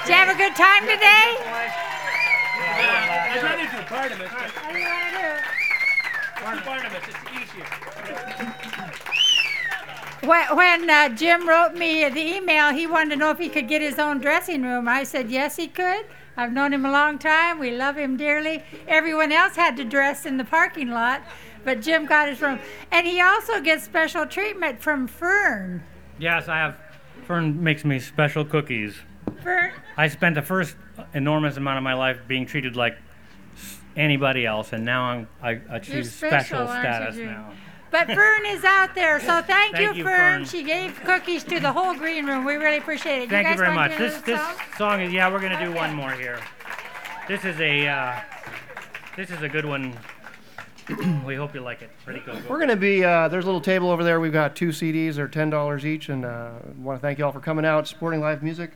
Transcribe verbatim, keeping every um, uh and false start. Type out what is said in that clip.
Did you have a good time today? I'd rather do Barnabas. What do you want to do? Barnabas, it's easier. When, when uh, Jim wrote me the email, he wanted to know if he could get his own dressing room. I said yes, he could. I've known him a long time. We love him dearly. Everyone else had to dress in the parking lot, but Jim got his room. And he also gets special treatment from Fern. Yes, I have. Fern makes me special cookies. Fern? I spent the first enormous amount of my life being treated like anybody else, and now I'm, I achieve special, special aren't status you, Jim? now. But Fern is out there, so thank, Thank you, you, Fern. Fern. She gave cookies to the whole green room. We really appreciate it. Thank you, you guys very want much. to do This another this song? song is yeah. We're gonna do Okay. one more here. This is a uh, this is a good one. We hope you like it. Pretty good. We're going to be, uh, there's a little table over there. We've got two C Ds. They're ten dollars each. And uh, want to thank you all for coming out, supporting live music.